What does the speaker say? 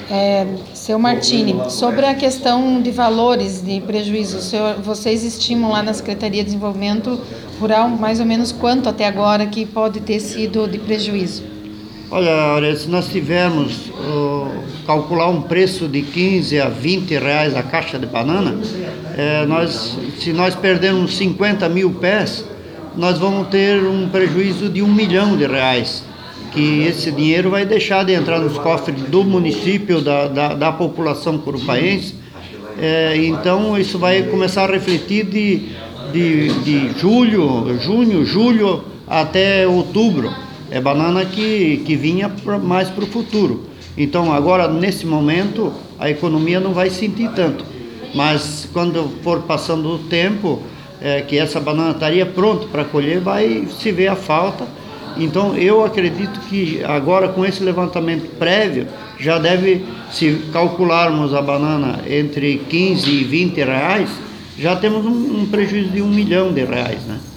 Seu Martini, sobre a questão de valores de prejuízo, vocês estimam lá na Secretaria de Desenvolvimento Rural mais ou menos quanto até agora que pode ter sido de prejuízo? Olha, Aurélia, se nós tivermos calcular um preço de 15 a 20 reais a caixa de banana, se nós perdermos 50 mil pés, nós vamos ter um prejuízo de 1 milhão de reais, que esse dinheiro vai deixar de entrar nos cofres do município, da população curupaense. Então isso vai começar a refletir de junho, julho até outubro. É banana que vinha mais para o futuro. Então agora, nesse momento, a economia não vai sentir tanto. Mas quando for passando o tempo, que essa banana estaria pronta para colher, vai se ver a falta. Então eu acredito que agora, com esse levantamento prévio, já deve, se calcularmos a banana entre 15 e 20 reais, já temos um prejuízo de 1 milhão de reais, né?